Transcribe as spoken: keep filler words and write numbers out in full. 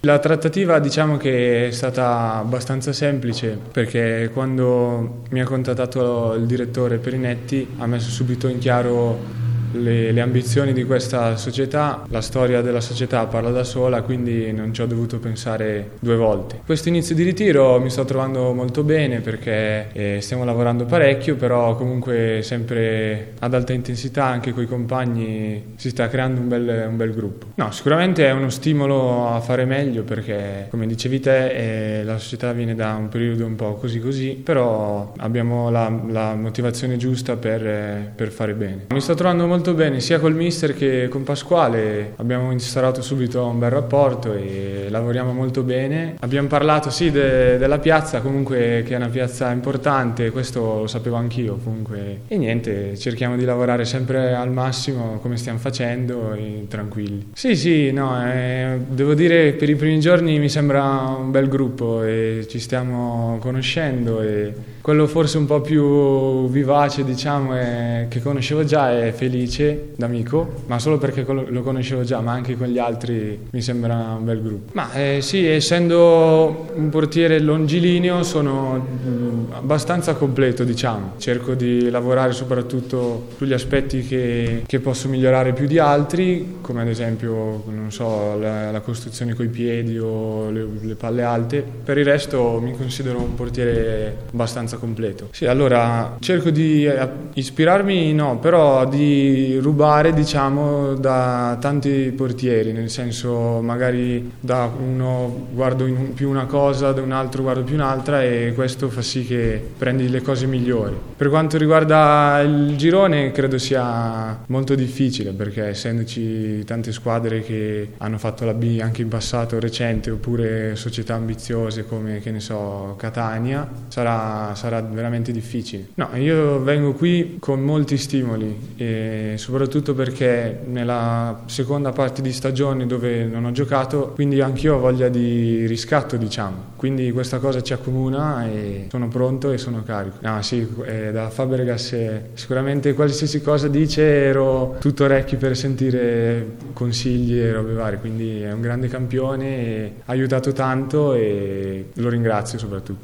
La trattativa diciamo che è stata abbastanza semplice, perché quando mi ha contattato il direttore Perinetti ha messo subito in chiaro Le, le ambizioni di questa società. La storia della società parla da sola, quindi non ci ho dovuto pensare due volte. Questo inizio di ritiro mi sto trovando molto bene, perché eh, stiamo lavorando parecchio, però comunque sempre ad alta intensità, anche con i compagni si sta creando un bel, un bel gruppo. No, sicuramente è uno stimolo a fare meglio, perché come dicevi te eh, la società viene da un periodo un po' così così, però abbiamo la, la motivazione giusta per, eh, per fare bene. Mi sto trovando molto bene sia col mister che con Pasquale, abbiamo instaurato subito un bel rapporto e lavoriamo molto bene. Abbiamo parlato sì de, della piazza, comunque che è una piazza importante, questo lo sapevo anch'io comunque, e niente, cerchiamo di lavorare sempre al massimo come stiamo facendo e tranquilli. Sì sì, no, eh, devo dire per i primi giorni mi sembra un bel gruppo e ci stiamo conoscendo, e quello forse un po' più vivace diciamo è, che conoscevo già è Felice d'amico, ma solo perché lo conoscevo già, ma anche con gli altri mi sembra un bel gruppo. Ma eh, sì, essendo un portiere longilineo sono mh, abbastanza completo diciamo, cerco di lavorare soprattutto sugli aspetti che, che posso migliorare più di altri, come ad esempio non so, la, la costruzione coi piedi o le, le palle alte. Per il resto mi considero un portiere abbastanza completo. Sì, allora cerco di eh, ispirarmi, no, però di rubare diciamo da tanti portieri, nel senso magari da uno guardo in più una cosa, da un altro guardo più un'altra, e questo fa sì che prendi le cose migliori. Per quanto riguarda il girone credo sia molto difficile, perché essendoci tante squadre che hanno fatto la B anche in passato recente, oppure società ambiziose come che ne so Catania, sarà, sarà veramente difficile. No, io vengo qui con molti stimoli, e soprattutto perché nella seconda parte di stagione dove non ho giocato, quindi anch'io ho voglia di riscatto diciamo, quindi questa cosa ci accomuna e sono pronto e sono carico. No sì, eh, da Fabregas eh, sicuramente qualsiasi cosa dice ero tutto orecchi per sentire consigli e robe varie, quindi è un grande campione e ha aiutato tanto e lo ringrazio soprattutto.